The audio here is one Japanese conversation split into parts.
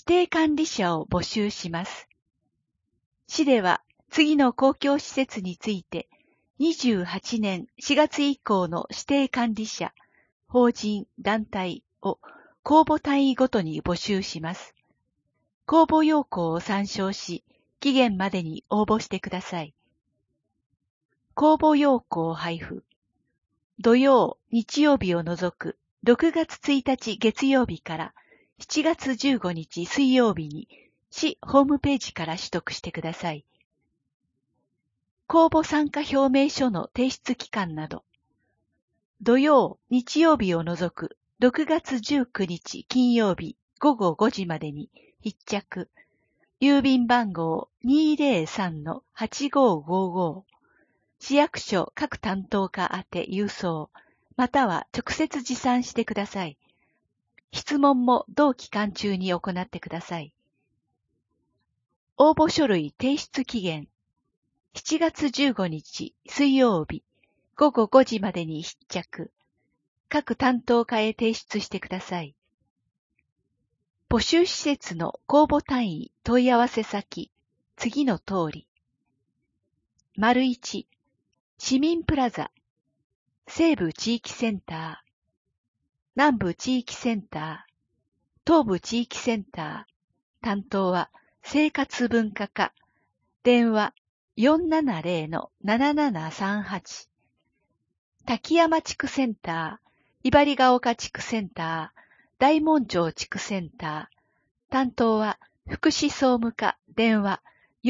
指定管理者を募集します。市では次の公共施設について28年4月以降の指定管理者、法人、団体を公募単位ごとに募集します。公募要項を参照し、期限までに応募してください。公募要項配布。土曜、日曜日を除く6月1日月曜日から7月15日水曜日に市ホームページから取得してください。公募参加表明書の提出期間など、土曜、日曜日を除く6月19日金曜日午後5時までに必着、郵便番号 203-8555、市役所各担当課宛て郵送、または直接持参してください。質問も同期間中に行ってください。応募書類提出期限、7月15日水曜日午後5時までに必着、各担当課へ提出してください。募集施設の公募単位問い合わせ先、次の通り。1、市民プラザ、西部地域センター、南部地域センター、東部地域センター、担当は生活文化課、電話 470-7738、滝山地区センター、茨里ヶ丘地区センター、大門町地区センター、担当は福祉総務課、電話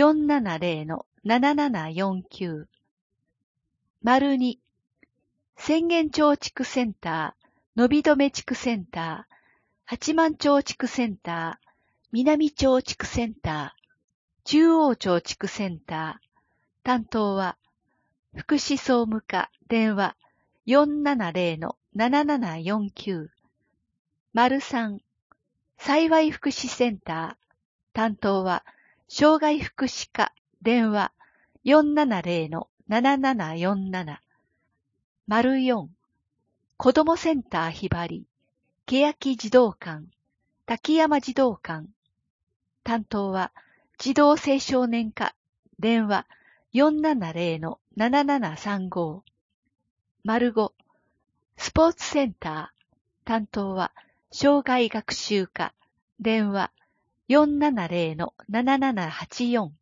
470-7749。2、浅間町地区センター、のびどめ地区センター、八幡町地区センター、南町地区センター、中央町地区センター、担当は福祉総務課、電話 470-7749。3、幸い福祉センター、担当は障害福祉課、電話 470-7747。4、子どもセンターひばり、欅児童館、滝山児童館、担当は児童青少年課、電話 470-7735。5、スポーツセンター、担当は障害学習課、電話 470-7784。